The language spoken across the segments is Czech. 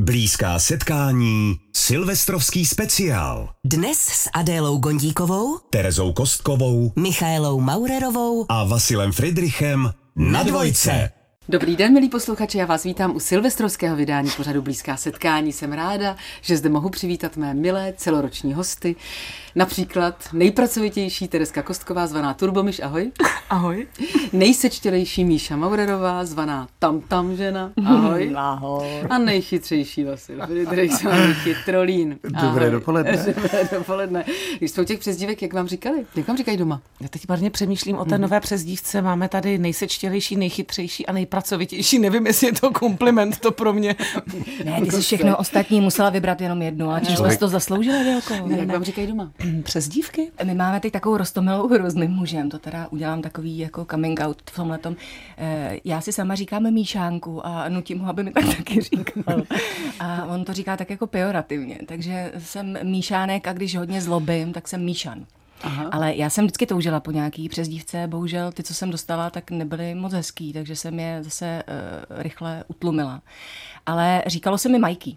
Blízká setkání, silvestrovský speciál. Dnes s Adélou Gondíkovou, Terezou Kostkovou, Michaelou Maurerovou a Vasilem Friedrichem na dvojce. Dobrý den, milí posluchači, já vás vítám u silvestrovského vydání pořadu Blízká setkání. Jsem ráda, že zde mohu přivítat mé milé celoroční hosty. Například nejpracovitější Terezka Kostková, zvaná Turbomyš, ahoj. Ahoj. Nejsečtělejší Míša Maurerová, zvaná Tam žena, ahoj. Ahoj. A nejchytřejší Vasil Friedrich, zvaný Chytrolín. Dobré dopoledne. Dobré dopoledne. Když jsou těch přezdívek, jak vám říkali? Jak vám říkají doma? Já teď marně přemýšlím o té nové přezdívce. Máme tady nejsečtělejší, nejchytřejší a nejpracovitější. Nevím, jestli je to kompliment to pro mě. Ne, ty jsi všechno ostatní musela vybrat jenom jednu, a čím jsme si to zasloužili, Délko? Jak vám říkají doma? Přezdívky? My máme teď takovou roztomilou hru s mým mužem, to teda udělám takový jako coming out v tomhletom. Já si sama říkám Míšánku a nutím ho, aby mi tak taky říkal. A on to říká tak jako pejorativně, takže jsem Míšánek a když hodně zlobím, tak jsem Míšan. Aha. Ale já jsem vždycky toužila po nějaký přezdívce, bohužel ty, co jsem dostala, tak nebyly moc hezký, takže jsem je zase rychle utlumila. Ale říkalo se mi Majky.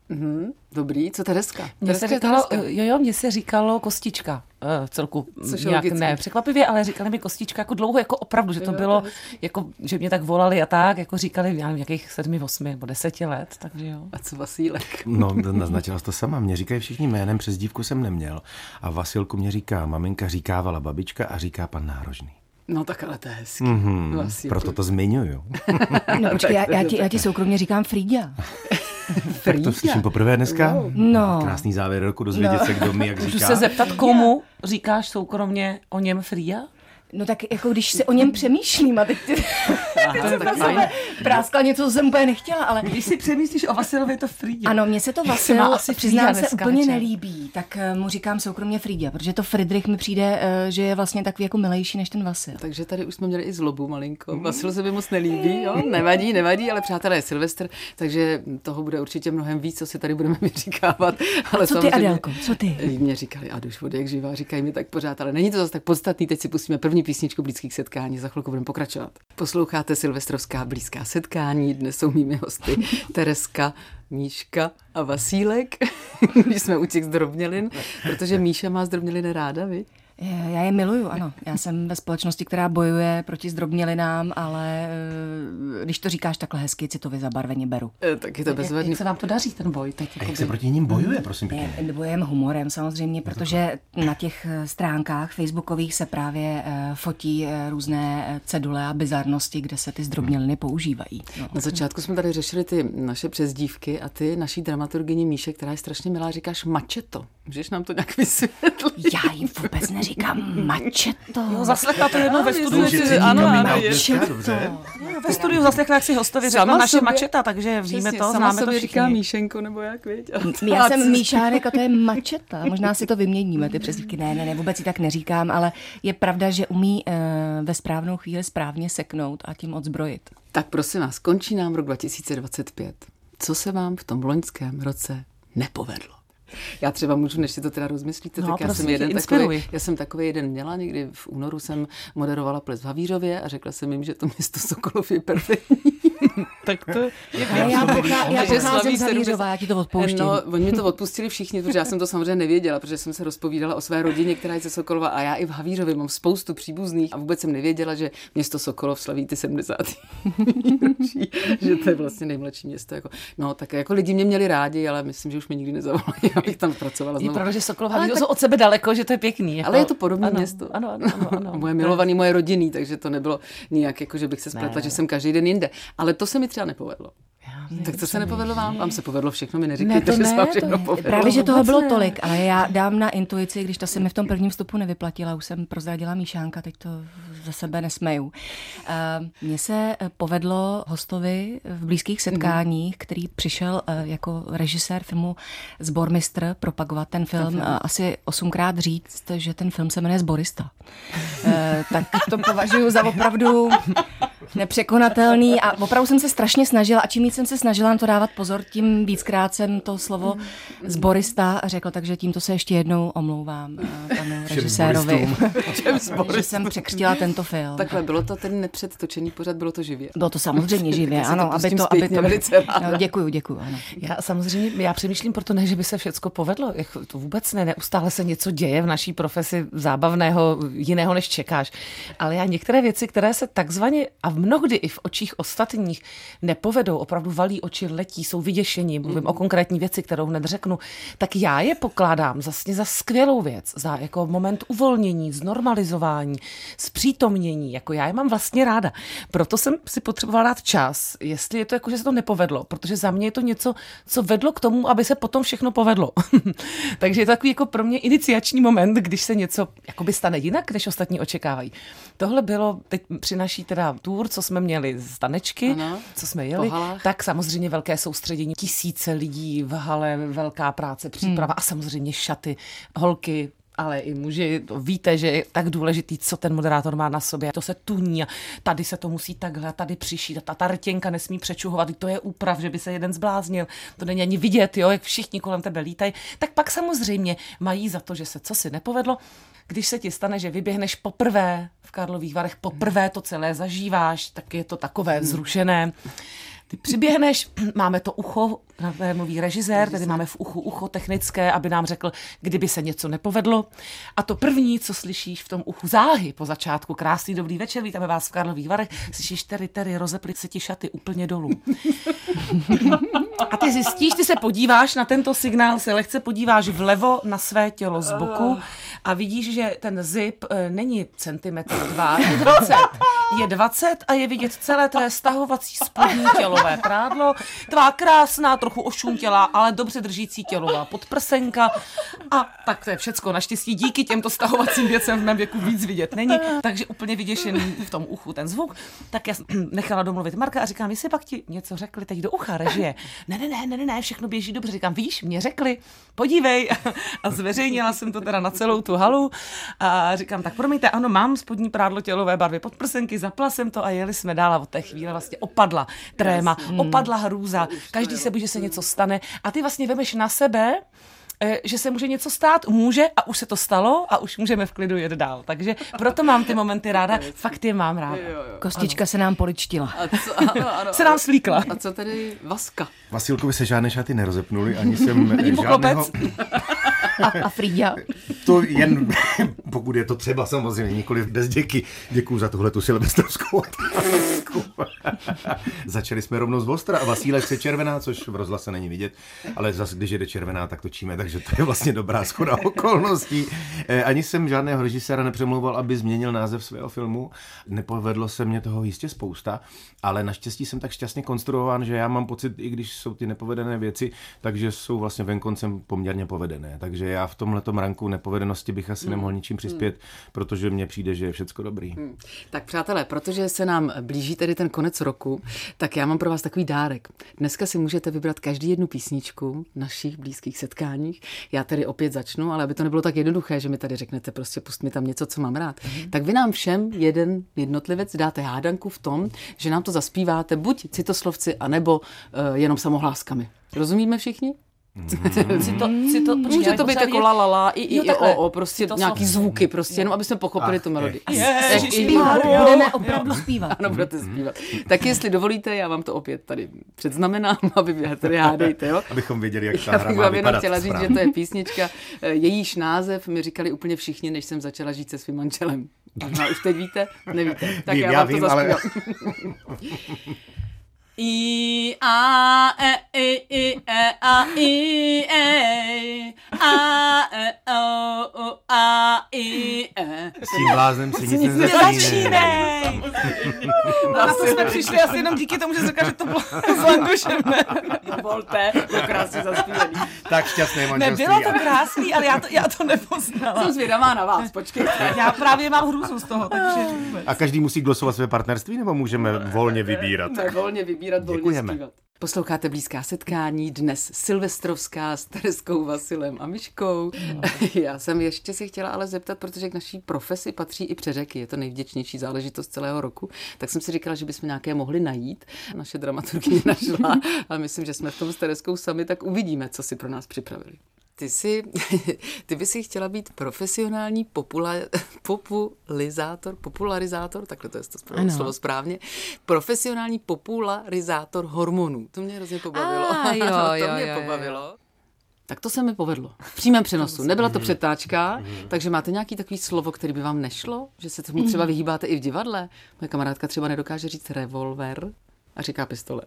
Dobrý, co Tereska? Mně se říkalo Kostička v celku. Což nějak logicky. ne překvapivě, ale říkali mi Kostička jako dlouho, jako opravdu, že to bylo, jako, že mě tak volali a tak, jako říkali, já nevím, nějakých 7, 8 nebo 10 let, takže jo. A co Vasílek? No, naznačila jsi to sama. Mě říkají všichni jménem, přezdívku jsem neměl. A Vasilku mě říká maminka, říkávala babička a říká pan Nárožný. No tak ale to je hezký. Proto to zmiňuju. No počkej, já ti soukromně říkám Frýďa. Tak to slyším poprvé dneska. No. Krásný závěr roku, dozvědět se, kdo mi jak Můžu říká. se zeptat, komu říkáš soukromně o něm Frýja? No tak jako když si o něm přemýšlím a teď tak fajn. práskla něco, co jsem úplně nechtěla, ale Když si přemýšlíš o Vasilovi, je to Frýdě. ano, mně se to má Vasil, asi přiznám Frýďa se, dneska úplně večer. nelíbí, tak mu říkám soukromně Frýďa, protože to Friedrich mi přijde, že je vlastně takový jako milejší než ten Vasil. Takže tady už jsme měli i zlobu malinko. Vasil se mi moc nelíbí, jo? Nevadí, ale přátelé, je Silvestr, takže toho bude určitě mnohem víc, co si tady budeme vyříkávat. Ale Co ty, samozřejmě- Adélko, co ty? Mě říkali, Aduš, od jak živá, říkají mi tak pořád, ale není to zase tak podstatný. Teď si pustíme první písničku Blízkých setkání, za chvilku budeme pokračovat. Posloucháte Silvestrovská Blízká setkání, dnes jsou mými hosty Tereska, Míška a Vasílek, když jsme u těch zdrobnělin, protože Míša má zdrobněliny ráda, vy? Já je miluju, ano. Já jsem ve společnosti, která bojuje proti zdrobnělinám, ale když to říkáš takhle hezky, citově zabarveně beru. Tak je to bezvadný. Jak se vám to daří, ten boj teď? A jak se proti ním bojuje, prosím pěkně? Bojem humorem samozřejmě, protože na těch stránkách facebookových se právě fotí různé cedule a bizarnosti, kde se ty zdrobněliny používají. No. Na začátku jsme tady řešili ty naše přezdívky a ty naší dramaturgyni Míše, která je strašně milá, říkáš mačeto. Můžeš nám to nějak vysvětlit? Já jim vůbec neříkám mačeto. Jo, zaslechla to jednou ve studiu. Ve studiu zaslechla, jak si hostovi řekla naše mačeta, takže víme to, sama známe to sobě všichni. říká Míšenko, nebo jak, viď? Já jsem Míšánek a to je mačeta. Možná si to vyměníme, ty přezdívky. Ne, vůbec si tak neříkám, ale je pravda, že umí ve správnou chvíli správně seknout a tím odzbrojit. Tak prosím vás, končí nám rok 2025. Co se vám v tom loňském roce nepovedlo? Já třeba můžu, než si to teda rozmyslíte, No, tak já prosím jsem tě, inspiruj. takový jeden měla, někdy v únoru jsem moderovala ples v Havířově a řekla jsem jim, že to město Sokolov je perfektní. Tak to Já že slaví pocházím z 70. Havířova, já ti to odpouštím. No, oni mi to odpustili všichni, protože já jsem to samozřejmě nevěděla, protože jsem se rozpovídala o své rodině, která je ze Sokolova a já i v Havířově mám spoustu příbuzných a vůbec jsem nevěděla, že město Sokolov slaví ty 70. výročí, že to je vlastně nejmladší město. Jako. No, tak jako lidi mě měli rádi, ale myslím, že už mě nikdy nezavolají, abych tam pracovala je znovu. pravda, že Sokolov Havířov jsou od sebe daleko, že to je pěkný. Jako, Ale je to podobné město. Ano. A moje milovaný, moje rodinný, takže to nebylo nijak, jako, že bych se spletla, že jsem každý den jinde. Ale to se mi třeba nepovedlo. Tak co se nepovedlo vám? Vám se povedlo všechno, mi neříkejte, že se vám všechno povedlo. Právě, že toho bylo tolik, ale já dám na intuici, když ta se mi v tom prvním vstupu nevyplatila, už jsem prozradila Míšánka, teď to za sebe nesmeju. Mně se povedlo hostovi v Blízkých setkáních, který přišel jako režisér filmu Zbormistr propagovat ten film. Asi 8krát říct, že ten film se jmenuje Zborista. Tak to považuji za opravdu nepřekonatelný a opravdu jsem se strašně snažila a čím víc jsem se snažila na to dávat pozor, tím víckrát jsem to slovo zborista řekla, takže tímto se ještě jednou omlouvám panu režisérovi. režisérovi, že jsem překřtila tento film. Takhle, bylo to ten nepředtočený pořad, bylo to živě. Bylo to samozřejmě živě, ano, aby to velice ráda. No, děkuju, ano. Já přemýšlím proto ne, že by se všecko povedlo. To vůbec ne, neustále se něco děje v naší profesi zábavného, jiného než čekáš. Ale já některé věci, které se takzvaně a mnohdy i v očích ostatních nepovedou, opravdu valí oči, letí, jsou vyděšení, mluvím o konkrétní věci, kterou hned řeknu, tak já je pokládám vlastně za skvělou věc, za jako moment uvolnění, znormalizování, zpřítomnění, jako já je mám vlastně ráda. Proto jsem si potřebovala dát čas, jestli je to jako, že se to nepovedlo, protože za mě je to něco, co vedlo k tomu, aby se potom všechno povedlo. Takže je to takový jako pro mě iniciační moment, když se něco jakoby stane jinak, než ostatní očekávají. Tohle bylo teď při naší teda tour, co jsme měli z tanečky, ano, co jsme jeli, tak samozřejmě velké soustředění, tisíce lidí v hale, velká práce, příprava a samozřejmě šaty, holky, ale i muži, to víte, že je tak důležitý, co ten moderátor má na sobě. To se tuní a tady se to musí takhle, tady přišít a ta rtěnka nesmí přečuhovat, to je úprav, že by se jeden zbláznil, to není ani vidět, jo, jak všichni kolem tebe lítají. Tak pak samozřejmě mají za to, že se cosi nepovedlo. Když se ti stane, že vyběhneš poprvé v Karlových Varech, poprvé to celé zažíváš, tak je to takové vzrušené. Ty přiběhneš, máme to ucho, mluví režisér, tedy máme v ucho technické, aby nám řekl, kdyby se něco nepovedlo. A to první, co slyšíš v tom uchu záhy po začátku, krásný dobrý večer, vítáme vás v Karlových Varech, slyšíš Terry, rozepli se ti šaty úplně dolů. A ty zjistíš, ty se podíváš na tento signál, se lehce podíváš vlevo na své tělo z boku a vidíš, že ten zip není centimetr 2, je 20 a je vidět celé tvé stahovací spodní tělové prádlo, tvá krásná, trochu ošuntělá, ale dobře držící tělová podprsenka a tak to je všecko. Naštěstí díky těmto stahovacím věcem v mém věku víc vidět není, takže úplně vyděšený v tom uchu ten zvuk. Tak já nechala domluvit Marka a říkám, jestli pak ti něco řekli teď do ucha, režie. Ne, všechno běží dobře. Říkám, víš, mě řekli, podívej. A zveřejnila jsem to teda na celou tu halu a říkám, tak promiňte, ano, mám spodní prádlo tělové barvy podprsenky, zapla jsem to a jeli jsme dál a od té chvíle vlastně opadla tréma, opadla hrůza, každý se bojí, že se něco stane a ty vlastně vemeš na sebe, že se může něco stát, může a už se to stalo a už můžeme v klidu jet dál. Takže proto mám ty momenty ráda, fakt je mám ráda. Kostička se nám poličtila. Ano. Se nám slíkla. A co tedy Vaska? Vasilkovi se žádné šaty nerozepnuly, ani jsem žádného... A Frýďa? To jen, pokud je to třeba samozřejmě, nikoliv bez děky. Děkuju za tuhletu silvestrovskou otázku. Začali jsme rovnou z ostra a Vasílek se červená, což v rozhlase není vidět, ale zase, když jede červená, tak točíme, takže to je vlastně dobrá shoda okolností. Ani jsem žádného režiséra nepřemlouval, aby změnil název svého filmu. Nepovedlo se mě toho jistě spousta, ale naštěstí jsem tak šťastně konstruován, že já mám pocit, i když jsou ty nepovedené věci, takže jsou vlastně venkoncem poměrně povedené. Takže já v tomhletom ranku nepovedenosti bych asi nemohl ničím přispět, protože mně přijde, že je všecko dobrý. Tak přátelé, protože se nám blíží tedy ten konec roku, tak já mám pro vás takový dárek. Dneska si můžete vybrat každý jednu písničku v našich blízkých setkáních. Já tedy opět začnu, ale aby to nebylo tak jednoduché, že mi tady řeknete prostě pust mi tam něco, co mám rád. Tak vy nám všem jeden jednotlivec dáte hádanku v tom, že nám to zaspíváte buď citoslovci, anebo jenom samohláskami. Rozumíme všichni? Může to být jako la i o, prostě nějaký zvuky, prostě jenom aby jsme pochopili tu melodii. Budeme opravdu zpívat. Ano, budete zpívat. Tak jestli dovolíte, já vám to opět tady předznamenám, aby vy tady hádejte, jo? Abychom věděli, jak ta hra má vypadat. Já bych chtěla říct, že to je písnička, jejíž název mi říkali úplně všichni, než jsem začala žít se svým manželem. Možná už teď víte? Nevíte. Tak já vám to zaspívám. I a e a i e o a i e. S tím bláznem si nic nezačínej. Na to jsme přišli asi jenom díky tomu, že jsi řekla, že to bylo s Langošem. Volte, to krásně zaspívaný. Tak šťastné manželství. Nebylo to krásný, ale já to nepoznala. Jsem zvědavá na vás, počkejte. Já právě mám hrůzu z toho, takže... A každý musí glosovat své partnerství, nebo můžeme volně vybírat? Ne, volně vybírat, volně zpívat. Posloucháte Blízká setkání, dnes silvestrovská s Tereskou, Vasilem a Myškou. Já jsem ještě si chtěla ale zeptat, protože k naší profesi patří i přeřeky, je to nejvděčnější záležitost celého roku, tak jsem si říkala, že bychom nějaké mohli najít. Naše dramaturgyně našla, ale myslím, že jsme v tom s Tereskou sami, tak uvidíme, co si pro nás připravili. Ty by si chtěla být profesionální popularizátor, takhle to je to slovo správně, profesionální popularizátor hormonů. To mě hrozně pobavilo. To mě pobavilo. Tak to se mi povedlo. V přímém přenosu. Nebyla to přetáčka, takže máte nějaký takový slovo, který by vám nešlo? Že se tomu třeba vyhýbáte i v divadle? Moje kamarádka třeba nedokáže říct revolver a říká pistole.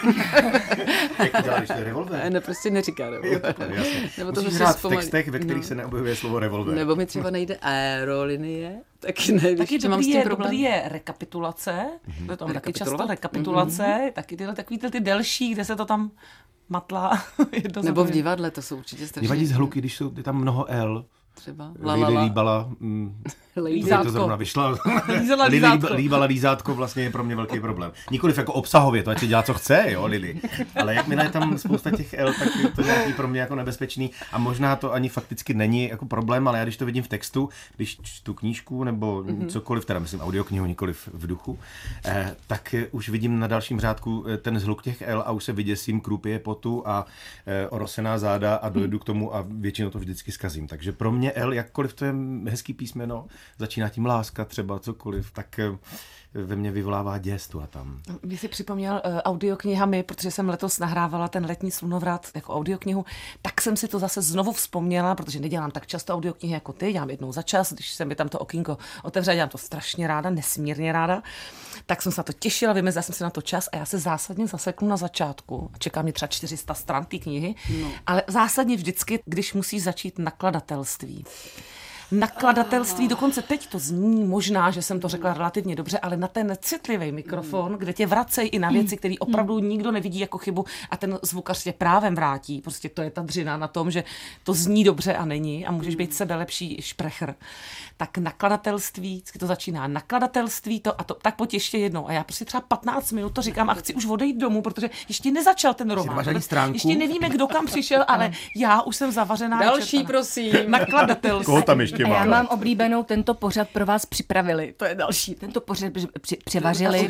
Jak děláš to revolver? Ne, prostě neříká revolver. Nebo to musíš hrát v textech, ve kterých se neobjevuje slovo revolver. Nebo mi třeba nejde aerolinie, taky nevíš, taky že mám s tím problém. Dobrý je rekapitulace, to tam taky často rekapitulace, taky takový ty delší, kde se to tam matlá. Nebo v divadle, to jsou určitě strašně. Divadí z hluky, když jsou tam mnoho L. Třeba líbala. Lízátko. To zrovna vyšla. Lízátko. Líbala lízátko vlastně je pro mě velký problém. Nikoliv jako obsahově, to ať si dělá, co chce, jo, Lili. Ale jakmile je tam spousta těch L, tak je to nějaký pro mě jako nebezpečný. A možná to ani fakticky není jako problém, ale já když to vidím v textu, když čtu knížku nebo cokoliv, teda myslím audioknihu, nikoliv v duchu, tak už vidím na dalším řádku ten zhluk těch L a už se vyděsím, krůpě potu a orosená záda a dojedu k tomu a většinou to vždycky zkazím. Takže pro mě L, jakkoliv to je hezký písmeno, začíná tím láska třeba, cokoliv, tak ve mně vyvolává děs tu a tam. Mě si připomněl audioknihami, protože jsem letos nahrávala ten Letní slunovrat jako audioknihu, tak jsem si to zase znovu vzpomněla, protože nedělám tak často audioknihy jako ty, dělám jednou za čas, když se mi tam to okýnko otevře, dělám to strašně ráda, nesmírně ráda, tak jsem se na to těšila, vymezila jsem si na to čas a já se zásadně zaseknu na začátku. Čeká mě třeba 400 stran té knihy, ale zásadně vždycky, když musí začít nakladatelství. Nakladatelství, dokonce teď to zní možná, že jsem to řekla relativně dobře, ale na ten citlivý mikrofon, kde tě vracejí i na věci, které opravdu nikdo nevidí jako chybu a ten zvukař tě právem vrátí. Prostě to je ta dřina na tom, že to zní dobře a není a můžeš být sebelepší šprecher. Tak nakladatelství, vždycky to začíná. Nakladatelství tak pojď ještě jednou. A já prostě třeba 15 minut to říkám a chci už odejít domů, protože ještě nezačal ten román. Ještě nevíme, kdo kam přišel, ale já už jsem zavařená. Další, prosím. Nakladatelství. Koho tam ještě já mám oblíbenou, tento pořad pro vás připravili. To je další. Tento pořad přivařili.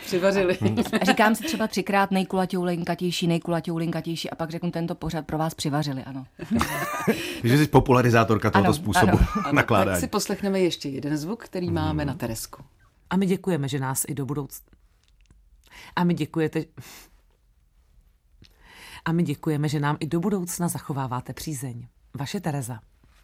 Říkám si třeba 3krát nejkulatější a pak řeknu tento pořad pro vás přivařili, ano. Že jsi popularizátorka tohoto způsobu nakládání. Tak si poslechneme ještě jeden zvuk, který máme na Teresku. A my děkujeme, že nás i do budoucna. A my děkujeme, že nám i do budoucna zachováváte přízeň. Vaše Tereza.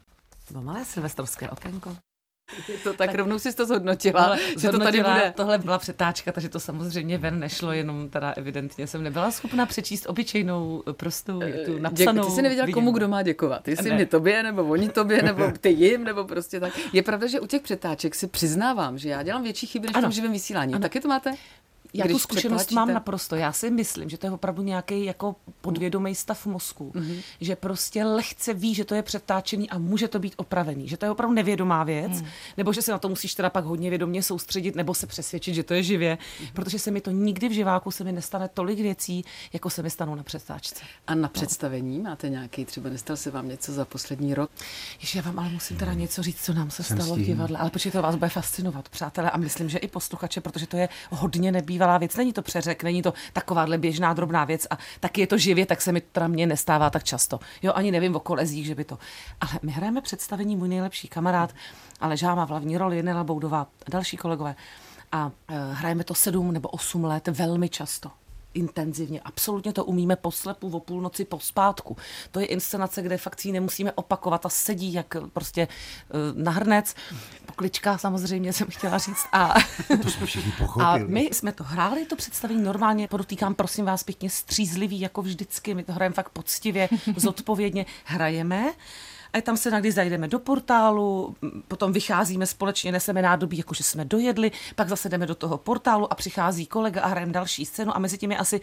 To bylo malé silvestrovské okénko. To tak rovnou si to zhodnotila, že to tady bude. Tohle byla přetáčka, takže to samozřejmě ven nešlo, jenom teda evidentně jsem nebyla schopna přečíst obyčejnou prostou tu napsanou. Ty jsi nevěděla, komu kdo má děkovat. Jestli mi tobě, nebo oni tobě, nebo ty jim, nebo prostě tak. Je pravda, že u těch přetáček si přiznávám, že já dělám větší chyby než v tom živém vysílání. Taky to máte? Já tu zkušenost mám naprosto. Já si myslím, že to je opravdu nějaký jako podvědomý stav mozku, že prostě lehce ví, že to je přetáčený a může to být opravený, že to je opravdu nevědomá věc, nebo že se na to musíš teda pak hodně vědomě soustředit, nebo se přesvědčit, že to je živě, protože se mi to nikdy v živáku se mi nestane tolik věcí, jako se mi stanou na přetáčce. A na představení máte nějaký, třeba nestal se vám něco za poslední rok? Ještě já vám ale musím teda něco říct, co nám se stalo v divadle, ale protože to vás bude fascinovat, přátelé, a myslím, že i posluchače, protože to je hodně nebývalá věc, není to přeřek, není to takováhle běžná drobná věc a taky je to živě, tak se mi teda mně nestává tak často. Jo, ani nevím o kolezích, že by to. Ale my hrajeme představení Můj nejlepší kamarád, ale Žáma v hlavní roli, Jenela Boudová a další kolegové. A hrajeme to 7 nebo 8 let velmi často. Intenzivně. Absolutně to umíme poslepu o půlnoci pospátku. To je inscenace, kde fakt si nemusíme opakovat a sedí jak prostě na hrnec. Poklička samozřejmě jsem chtěla říct. To jsme všichni pochopili. A my jsme to hráli, to představení normálně, podotýkám, prosím vás, pěkně střízlivý, jako vždycky. My to hrajeme fakt poctivě, zodpovědně hrajeme. A tam se někdy zajdeme do portálu, potom vycházíme společně, neseme nádobí, jakože jsme dojedli, pak zase jdeme do toho portálu a přichází kolega a hrajeme další scénu a mezi tím je asi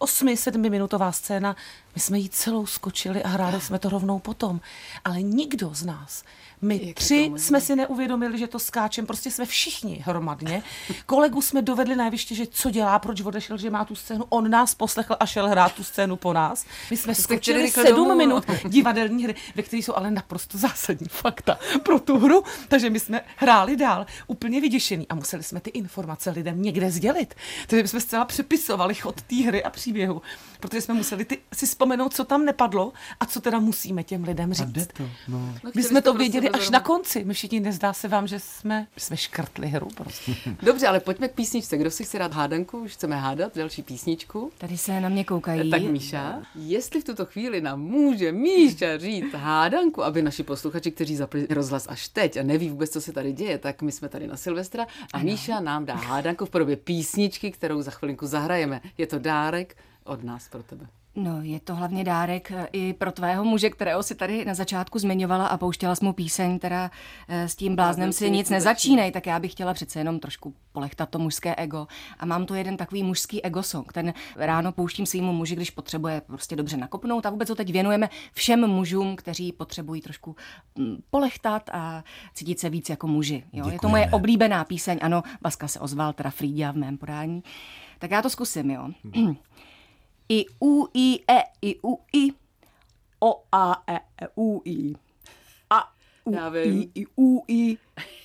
8-7 minutová scéna. My jsme jí celou skočili a hráli jsme to rovnou potom. Ale nikdo z nás, my 3 jsme si neuvědomili, že to skáčem, prostě jsme všichni hromadně. Kolegu jsme dovedli na jeviště, že co dělá, proč odešel, že má tu scénu, on nás poslechl a šel hrát tu scénu po nás. My jsme skočili 7 minut divadelní hry, ve kterých jsou ale naprosto zásadní fakta pro tu hru, takže my jsme hráli dál úplně vyděšený a museli jsme ty informace lidem někde sdělit. Takže jsme zcela přepisovali chod té hry a příběhu, protože jsme museli si vzpomenout vzpomenout, co tam nepadlo a co teda musíme těm lidem A říct. jde to, no. My jsme to věděli až na konci. My všichni, nezdá se vám, že jsme škrtli hru prostě. Dobře, ale pojďme k písničce. Kdo si chce rád hádanku? Už chceme hádat další písničku. Tady se na mě koukají. Tak Míša, jestli v tuto chvíli nám může Míša říct hádanku, aby naši posluchači, kteří zapli rozhlas až teď a neví vůbec, co se tady děje, tak my jsme tady na Silvestra a Míša nám dá hádanku v podobě písničky, kterou za chvilinku zahrajeme. Je to dárek od nás pro tebe. No, je to hlavně dárek i pro tvého muže, kterého si tady na začátku zmiňovala a pouštěla jsi mu píseň, teda s tím bláznem si nic nezačínej, tak já bych chtěla přece jenom trošku polechtat to mužské ego. A mám tu jeden takový mužský ego song, ten ráno pouštím svýmu muži, když potřebuje prostě dobře nakopnout a vůbec ho teď věnujeme všem mužům, kteří potřebují trošku polechtat a cítit se víc jako muži. Jo? Je to moje oblíbená píseň, ano, Vaska se ozval, teda Frýďa v mém podání. Tak já to zkusím, jo. I u i o a e u i a u i u i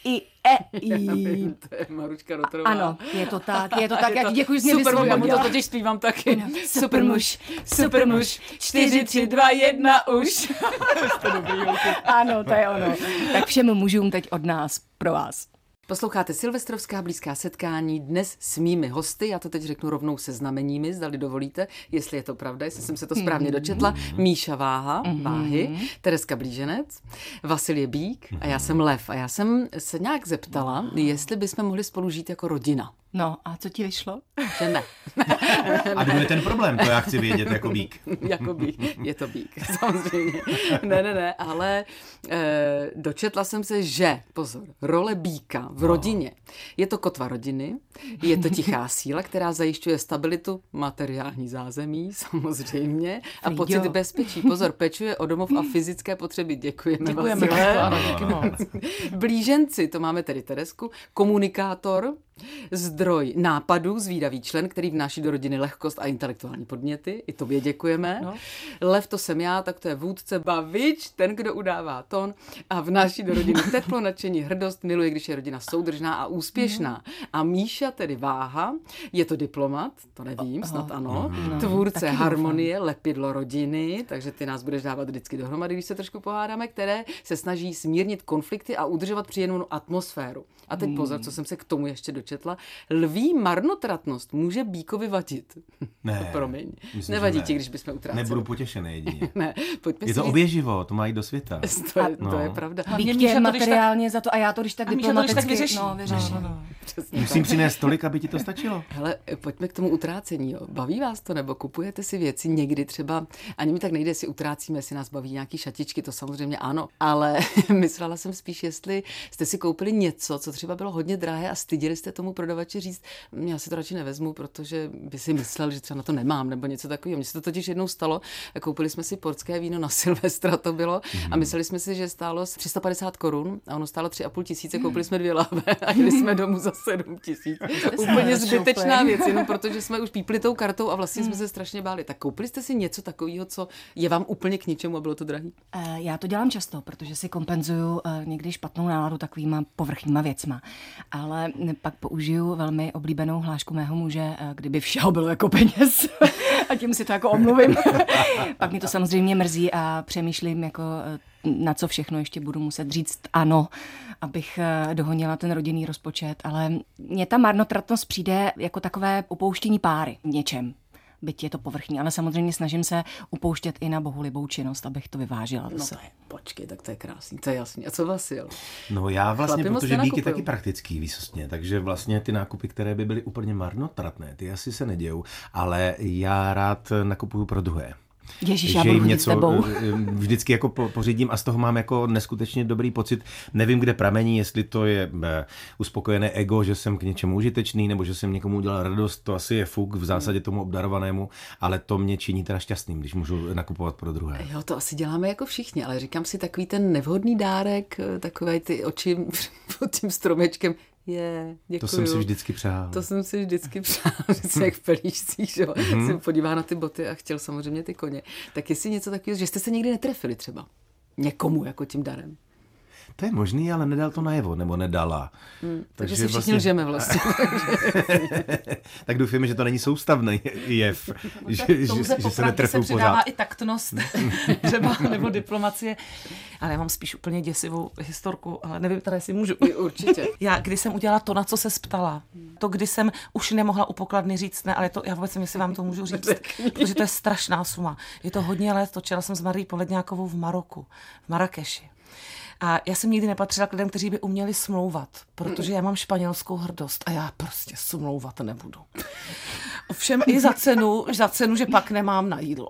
i. To je Maruška Rotorová. Ano, je to tak, já ti děkuji, že mě Super, já mu to vysvobodila. totiž zpívám taky. Super muž, 4, 3, 2, 1 už. Ano, to je ono. Tak všem mužům teď od nás, pro vás. Posloucháte Silvestrovská blízká setkání dnes s mými hosty, já to teď řeknu rovnou se znameními, zdali dovolíte, jestli je to pravda, jestli jsem se to správně dočetla. Míša Váhy, Tereska Blíženec, Vasilie Bík a já jsem Lev. A já jsem se nějak zeptala, jestli bychom mohli spolu žít jako rodina. No a co ti vyšlo? Že ne. A kdo je ten problém? To já chci vědět jako Bík. Jako Bík, je to Bík, samozřejmě. Ne, ale dočetla jsem se, že, pozor, role Bíka v rodině. Je to kotva rodiny, je to tichá síla, která zajišťuje stabilitu, materiální zázemí, samozřejmě, a pocit bezpečí. Pozor, pečuje o domov a fyzické potřeby. Děkujeme. Blíženci, to máme tedy Teresku, komunikátor, zdroj nápadů, zvídavý člen, který vnáší do rodiny lehkost a intelektuální podněty. I tobě děkujeme. No. Lev, to jsem já, tak to je vůdce, bavič, ten, kdo udává tón a vnáší do rodiny teplo, nadšení, hrdost, miluje, když je rodina soudržná a úspěšná. A Míša, tedy Váha, je to diplomat, to nevím, snad ano, tvůrce harmonie, lepidlo rodiny, takže ty nás budeš dávat vždycky dohromady, když se trošku pohádáme, které se snaží smírnit konflikty a udržovat příjemnou atmosféru. A teď pozor, co jsem se k tomu ještě dočetla. Lví marnotratnost může Bíkovi vadit. Ne. Promiň. Myslím, nevadí ti, když bychom utráceli. Nebudu potěšený jedině. Ne, pojďme Je to oběživo, to má jít do světa. To je pravda. Bík tě materiálně za to a já to když tak diplomaticky vyřeší. vyřeším. Musím přinést tolik, aby ti to stačilo. Hele, pojďme k tomu utrácení. Jo. Baví vás to, nebo kupujete si věci někdy třeba, ani mi tak nejde, si utrácíme, jestli nás baví nějaký šatičky, to samozřejmě ano, ale myslela jsem spíš, jestli jste si koupili něco, co třeba bylo hodně drahé a styděli jste tomu prodavači říct, já si to radši nevezmu, protože by si myslel, že třeba na to nemám, nebo něco takového. Mně se to totiž jednou stalo, koupili jsme si portské víno na Silvestra, to bylo, a mysleli jsme si, že stálo 350 korun a ono stálo 3,5 tisíce, koupili jsme 2 lahve a jeli jsme domů za 7 000. Úplně zbytečná věc, jenom protože jsme už pípli tou kartou a vlastně jsme se strašně báli. Tak koupili jste si něco takového, co je vám úplně k ničemu a bylo to drahý? Já to dělám často, protože si kompenzuju někdy špatnou náladu takovýma povrchníma věcma. Ale pak použiju velmi oblíbenou hlášku mého muže, kdyby všeho bylo jako peněz. A tím si to jako omluvím. Pak mi to samozřejmě mrzí a přemýšlím, jako, na co všechno ještě budu muset říct ano, abych dohonila ten rodinný rozpočet. Ale mně ta marnotratnost přijde jako takové upouštění páry v něčem. Byť je to povrchní, ale samozřejmě snažím se upouštět i na bohulibou činnost, abych to vyvážila. No počkej, tak to je krásný, to je jasný. A co Vasil? No já vlastně, Chlapi protože Bík je taky praktický výsostně, takže vlastně ty nákupy, které by byly úplně marnotratné, ty asi se nedějou, ale já rád nakupuju pro druhé. Ježíš, já budu chodit s tebou. Vždycky jako pořídím a z toho mám jako neskutečně dobrý pocit. Nevím, kde pramení, jestli to je uspokojené ego, že jsem k něčemu užitečný, nebo že jsem někomu udělal radost, to asi je fuk v zásadě tomu obdarovanému, ale to mě činí teda šťastným, když můžu nakupovat pro druhé. Jo, to asi děláme jako všichni, ale říkám si takový ten nevhodný dárek, takové ty oči pod tím stromečkem. Děkuju. To jsem si vždycky přál. Vždycky jak v pelíšcích, že se podívá na ty boty a chtěl samozřejmě ty koně. Tak jestli něco takového, že jste se nikdy netrefili třeba někomu jako tím darem? To je možný, ale nedal to najevo, nebo nedala. Takže si všichni lžeme vlastně. Tak doufujeme, že to není soustavný jev, že se netrefou se přidává pořád. i taktnost, třeba, nebo diplomacie. Ale já mám spíš úplně děsivou historku, ale nevím teda, jestli můžu. Určitě. Já, když jsem udělala to, na co se ptala, to, kdy jsem už nemohla u pokladny říct ne, ale to, já vůbec nevím, jestli vám to můžu říct, protože to je strašná suma. Je to hodně let, točila jsem s Marí Poledňákovou v Maroku, v Marrakeši. A já jsem nikdy nepatřila k lidem, kteří by uměli smlouvat, protože já mám španělskou hrdost a já prostě smlouvat nebudu. Ovšem i za cenu, že pak nemám na jídlo.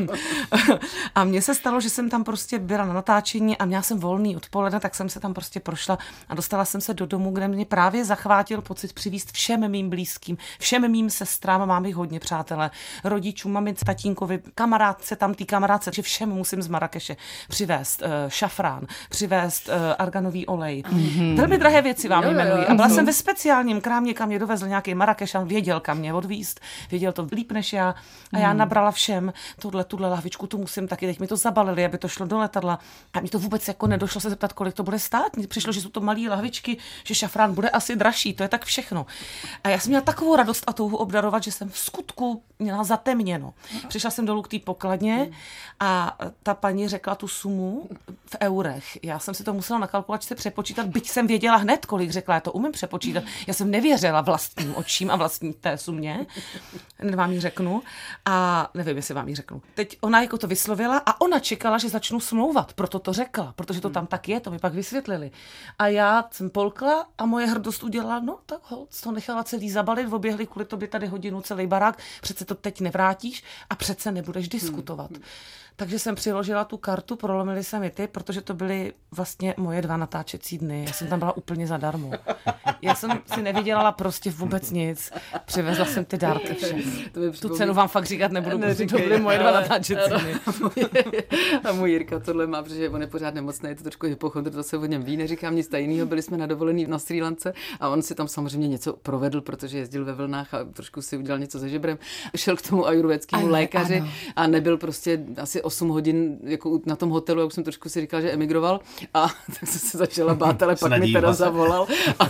A mně se stalo, že jsem tam prostě byla na natáčení a měla jsem volný odpoledne, tak jsem se tam prostě prošla a dostala jsem se do domu, kde mě právě zachvátil pocit přivízt všem mým blízkým, všem mým sestrám, mám jich hodně, přátelé, rodičům, mamice, tatínkovi, kamarádce, tam tý kamarádce, že všem musím z Marrakeše přivést šafrán, přivést arganový olej. Velmi drahé věci vám jmenuji. A byla jsem ve speciálním krámě, kam mě dovezl nějaký Marrakešan, věděl, kam mě odvízt, věděl to líp než já. A já nabrala všem tuhle lahvičku, tu musím taky, teď mi to zabalili, aby to šlo do letadla. A mi to vůbec jako nedošlo se zeptat, kolik to bude stát. Mně přišlo, že jsou to malé lahvičky, že šafrán bude asi dražší, to je tak všechno. A já jsem měla takovou radost a touhu obdarovat, že jsem v skutku měla zatemněno. Přišla jsem dolů k té pokladně a ta paní řekla tu sumu v eurech. Já jsem si to musela na kalkulačce přepočítat, byť jsem věděla hned, kolik řekla, já to umím přepočítat. Já jsem nevěřila vlastním očím a vlastní té sumě. Vám ji řeknu. A nevím, jestli vám ji řeknu. Teď ona jako to vyslovila a ona čekala, že začnu smlouvat, proto to řekla, protože to tam tak je, to mi pak vysvětlili. A já jsem polkla a moje hrdost udělala, no tak holc, to nechala celý zabalit, oběhli kvůli tobě tady hodinu celý barák, přece to teď nevrátíš a přece nebudeš diskutovat. Takže jsem přiložila tu kartu, prolomily se mi ty, protože to byly vlastně moje 2 natáčecí dny. Já jsem tam byla úplně zadarmo. Já jsem si nevydělala prostě vůbec nic. Přivezla jsem ty dárky všem. Tu cenu vám fakt říkat nebudu, protože to byly moje 2 natáčecí dny. A můj Jirka tohle má, protože on je pořád nemocný, je to trošku hypochondr, to se o něm ví, neříkám nic tajného. Byli jsme na dovolený na Srí Lance a on si tam samozřejmě něco provedl, protože jezdil ve vlnách a trošku si udělal něco se žebrem. Šel k tomu ajurvédskému lékaři a nebyl prostě asi 8 hodin jako na tom hotelu, já už jsem trošku si říkal, že emigroval a tak jsem se začala bát, ale pak mi teda zavolal.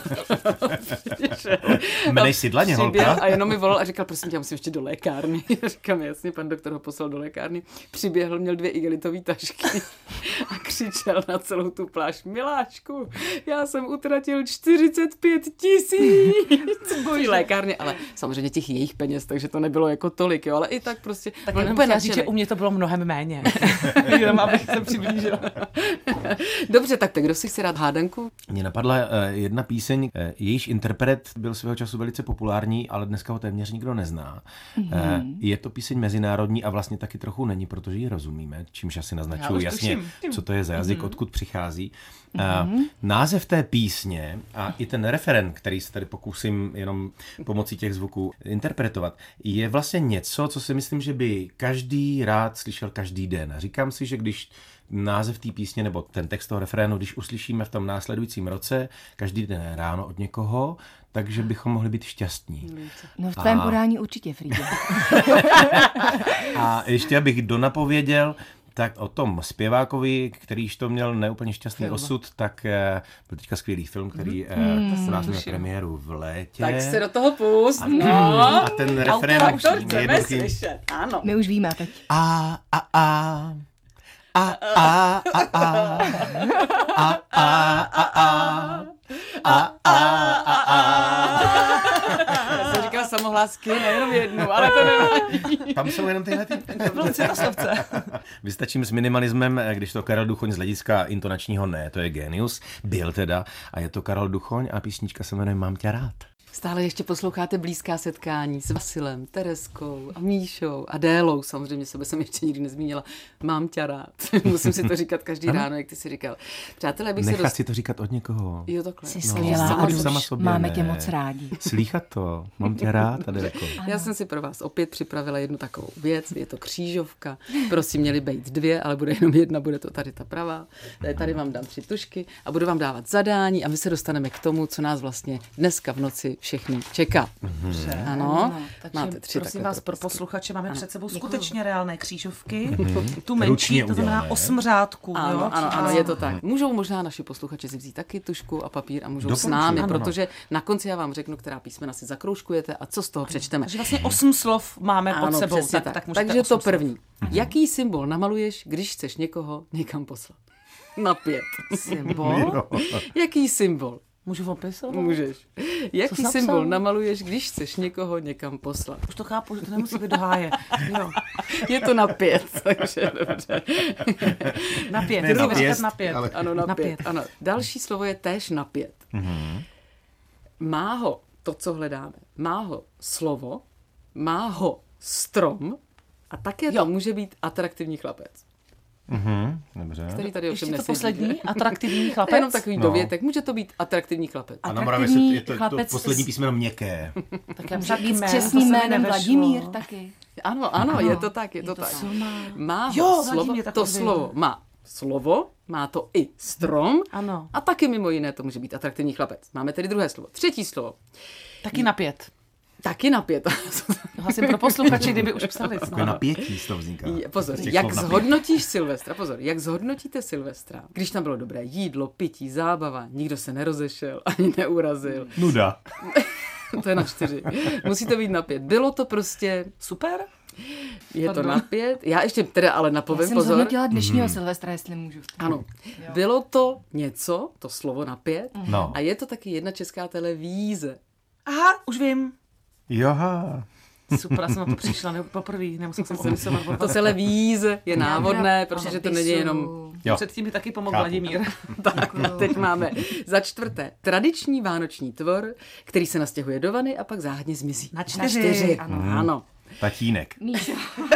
Jmenej Sidlaně, holka. A jenom mi volal a říkal, prosím tě, já musím ještě do lékárny. Říkám, jasně, pan doktor ho poslal do lékárny. Přiběhl, měl 2 igelitové tašky a křičel na celou tu pláž, miláčku, já jsem utratil 45 000 v lékárně, ale samozřejmě těch jejich peněz, takže to nebylo jako tolik, jo, ale i tak prostě. Tak jenom chtěla říct, že u mě to bylo mnohem méně. Jenom abych se přiblížila. Dobře, tak kdo si chce rád hádanku? Mně napadla jedna píseň, jejíž interpret byl svého času velice populární, ale dneska ho téměř nikdo nezná. Je to píseň mezinárodní a vlastně taky trochu není, protože ji rozumíme, čímž asi naznačuju jasně, co to je za jazyk, odkud přichází. Název té písně a i ten referent, který se tady pokusím jenom pomocí těch zvuků interpretovat, je vlastně něco, co si myslím, že by každý rád slyšel každý den. Říkám si, že když název té písně nebo ten text toho referénu, když uslyšíme v tom následujícím roce každý den ráno od někoho, takže bychom mohli být šťastní. No v tvém podání určitě, Frýdě. A ještě abych donapověděl, tak o tom zpěvákovi, kterýž to měl neúplně šťastný osud, tak byl teďka skvělý film, který u nás měl premiéru v létě. Tak se do toho pust. A ten referén Ano. My už víme teď. Já jsem říkala samohlásky, nejenom jednu, ale to nevadí. Tam jsou jenom tyhle ty. Vystačím s minimalismem, když to Karel Duchoň z hlediska intonačního ne, to je génius, byl teda, a je to Karel Duchoň a písnička se jmenuje Mám tě rád. Stále ještě posloucháte Blízká setkání s Vasilem, Tereskou a Míšou a Délou. Samozřejmě sebe jsem ještě nikdy nezmínila. Mám tě rád. Musím si to říkat každý ráno, jak ty si říkal. Přátelé, bych nechat si to říkat od někoho. Jo, takhle. Jsi skvělá a duš, máme tě moc rádi. Slýchat to. Mám tě rád, Adelko. Já jsem si pro vás opět připravila jednu takovou věc. Je to křížovka. Prosím, měly být 2, ale bude jenom jedna, bude to tady ta pravá. Tady vám dám 3 tušky a budu vám dávat zadání a my se dostaneme k tomu, co nás vlastně dneska v noci všechny čeká. Ano, takže máte 3 prosím takové vás, pro propisky. posluchače máme před sebou Děkuju. skutečně reálné křížovky. Tu Ručně menší, to znamená udělané. 8 řádků. Ano, jo? ano, je to tak. Můžou možná naši posluchači si vzít taky tušku a papír a můžou s Doporučuji. námi, Ano. protože na konci já vám řeknu, která písmena si zakroužkujete a co z toho přečteme. Takže vlastně 8 slov máme pod sebou. přesně Tak můžete Takže to 8 slov. první. Jaký symbol namaluješ, když chceš někoho někam poslat? Na 5. Symbol? Jaký symbol? Můžu opisovat? Můžeš. Jaký jsi napsal? symbol namaluješ, když chceš někoho někam poslat? Už to chápu, že to nemusí být do háje. Jo. Je to na 5, takže dobře. Na 5. Ne, na Musíme říkat pěst, na 5. ale- Ano, na Na 5. 5. Ano. Další slovo je též na 5. Má ho to, co hledáme. Má ho slovo, má ho strom a také to může být atraktivní chlapec, Dobře. který tady ovšem Ještě to nesedí. poslední, atraktivní To je chlapec. jenom takový dovětek. Může to být atraktivní chlapec. A na Moravě je to chlapec poslední s- písmeno měkké. Tak já Může být s to křestním se mi jménem nevešlo. Vladimír taky. Ano, je to tak, je to tak. Co má? Má Jo, ho slovo, Vladimír, tak to to vím. slovo má slovo, má to i strom Ano. a taky mimo jiné to může být atraktivní chlapec. Máme tedy druhé slovo. Třetí slovo. Taky na 5. Taky na 5. No, asi pro posluchači, kdyby už psali. Takové napětí z toho vzniká. Pozor, Z těch jak slov napětí. zhodnotíš Silvestra? Pozor, jak zhodnotíte Silvestra? Když tam bylo dobré jídlo, pití, zábava, nikdo se nerozešel, ani neurazil. Nuda. To je na 4. Musí to být na 5. Bylo to prostě, Super. je to na 5. Já ještě teda ale Já napovím, jsem pozor. zhodnotila dnešního Silvestra, jestli můžu. Ano, bylo to něco, to slovo na 5. No. A je to taky jedna česká televíze. Aha, už vím. Joha. Super, já jsem na to přišla poprvé, nemusím jsem se vysovat. To televíze je návodné, Pravda protože to přepisu. není jenom... Jo. Předtím mi taky pomohl Chápu. Vladimír. Tak, teď máme za 4. tradiční vánoční tvor, který se nastěhuje do vany a pak záhadně zmizí. Na 4. Na 4, Ano. Tatínek. Míša,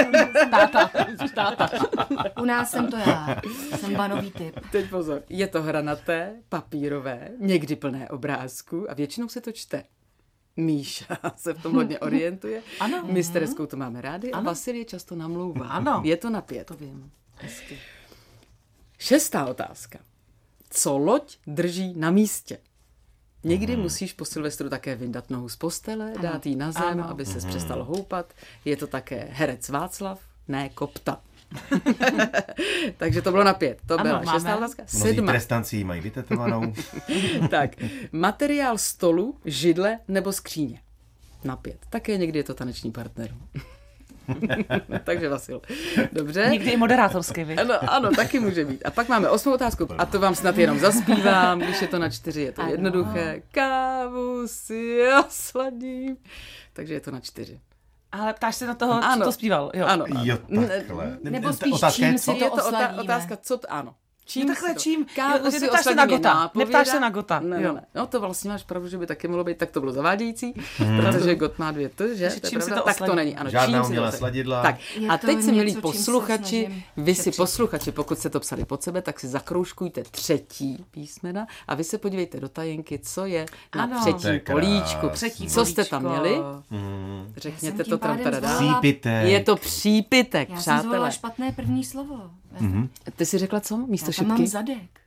Táta. u nás jsem to já. Jsem banový typ. Teď pozor. Je to hranaté, papírové, někdy plné obrázků a většinou se to čte. Míša se v tom hodně orientuje. Ano. My s Tereskou to máme rádi a Vasil je často namlouvá. Ano. Je to na 5. To vím. Hezky. 6. otázka. Co loď drží na místě? Někdy musíš po Silvestru také vyndat nohu z postele, dát ji na zem, Ano. aby se přestal houpat. Je to také herec Václav, ne Kopta. Takže to bylo na 5. To Ano, byla 6. máme. otázka. Mnozí 7. trestanci mají vytetovanou. Tak, materiál stolu, židle nebo skříně. Na 5. Také někdy je to taneční partner. Takže Vasil. Dobře. Někdy i moderátorský, vy. Ano, taky může být. A pak máme 8. otázku. A to vám snad jenom zaspívám, když je to na 4, je to jednoduché. Kávu si osladím. Takže je to na 4. Ale ptáš se na toho, co Ano. to zpíval. Jo. Ano. Jo, takhle. Nebo Ta spíš otázka je čím co? si to Je to osladíme. otázka, co to, ano. Jo, takhle si to- čím? Kávu Jo, si neptáš se osladím na je Gota. nápověda. Neptáš se na Gota. Ne, Jo. ne. No to vlastně máš pravdu, že by taky mohlo být, tak to bylo zavádějící, protože Got má 2 t, že? Takže To je čím si pravda? to Tak to osladí? není. Ano, Žádná čím si to umělá osladí? sladidla. Tak, Je a to teď se, milí něco, čím se posluchači, snažím vy si šetřit. posluchači, pokud jste to psali pod sebe, tak si zakroužkujte 3. písmena a vy se podívejte do tajenky, co je na Ano. 3. To je políčku. krásný. Třetí Co jste tam políčko. měli? Já Řekněte jsem to tím tam pádem teda dál. zvolila- Přípitek. Je to přípitek, Já jsem zvolila přátelé. špatné první slovo. Ty si řekla co? Místo Já tam mám šipky? zadek.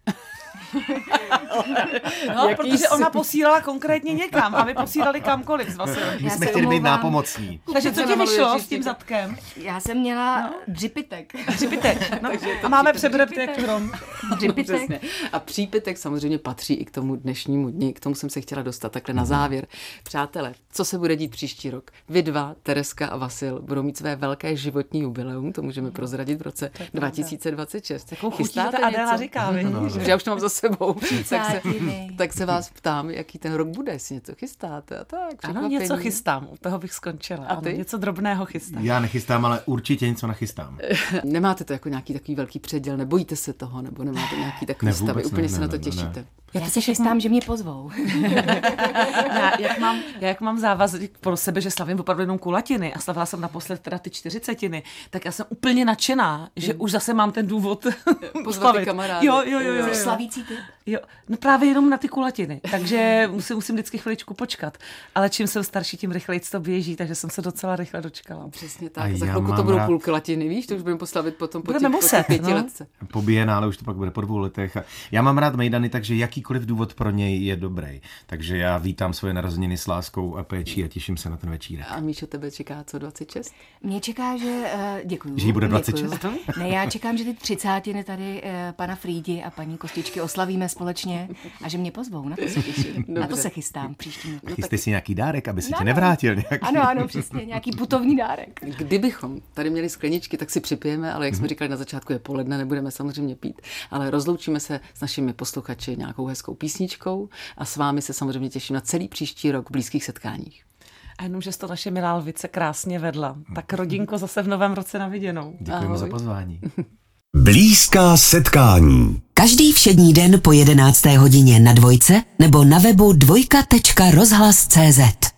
No, Jaký protože jsi- ona posílala konkrétně někam a vy posílali kamkoliv z Vasilem. My Já jsme se chtěli být omlouvám. nápomocní. Takže co ti namaluješ vyšlo s vždycky tím to- zadkem? Já jsem měla dřipitek. Připitek. No, a máme přebrat jak hrom. Dřipitek. Přesně. A přípitek samozřejmě patří i k tomu dnešnímu dni, k tomu jsem se chtěla dostat takhle na závěr. Přátelé, co se bude dít příští rok? Vy dva, Tereska a Vasil, budou mít své velké životní jubileum, to můžeme prozradit v roce 2026. Jakou chutí ta Adéla říká, vy? Že já už to mám za sebou. Třicátiny. Tak se vás ptám, jaký ten rok bude, jestli něco chystáte a tak. Ano, překvapení. něco chystám, u toho bych skončila. A Ano, ty? něco drobného chystám. Já nechystám, ale určitě něco nachystám. Nemáte to jako nějaký takový velký předěl, nebojíte se toho, nebo nemáte nějaký takový Ne, stavy, vůbec úplně ne, se ne, na to ne, těšíte. ne. Já se chystám, že mě pozvou. Jak mám závazek pro sebe, že slavím opravdu jenom kulatiny a slavila jsem naposled teda ty 40, tak já jsem úplně nadšená, že už zase mám ten důvod Pozvat ty slavit. kamarády. Jo. Jsi slavící typ? Jo, no právě jenom na ty kulatiny, takže musím vždycky chviličku počkat. Ale čím jsem starší, tím rychleji to běží, takže jsem se docela rychle dočkala. Přesně tak, za chvilku to budou půl kulatiny, víš, to už budeme poslavit potom po těch 5 letce. Po bijenále už to pak bude po 2 letech. Já mám rád mejdany, takže jakýkoliv důvod pro něj je dobrý. Takže já vítám svoje narozeniny s láskou a péčí a těším se na ten večírek. A Míšo, tebe čeká co, 26? Mě čeká, že... děkuju. Že jí bude 26? Ne, já čekám, že ty 30 tady pana Frýdi a paní Kostičky oslavíme společně a že mě pozvou, na to se těším. Na to se chystám příští rok. Chystej si nějaký dárek, aby se tě nevrátil nějaký. Ano, přesně, nějaký putovní dárek. Kdybychom tady měli skleničky, tak si připijeme, ale jak jsme říkali na začátku, je poledne, nebudeme samozřejmě pít, ale rozloučíme se s našimi posluchači nějakou hezkou písničkou a s vámi se samozřejmě těším na celý příští rok v blízkých setkáních. A jenom, že jsi to naše milá lvice krásně vedla. Tak rodinko zase v novém roce na viděnou. Děkujeme za pozvání. Blízká setkání. Každý všední den po 11. hodině na Dvojce nebo na webu dvojka.rozhlas.cz.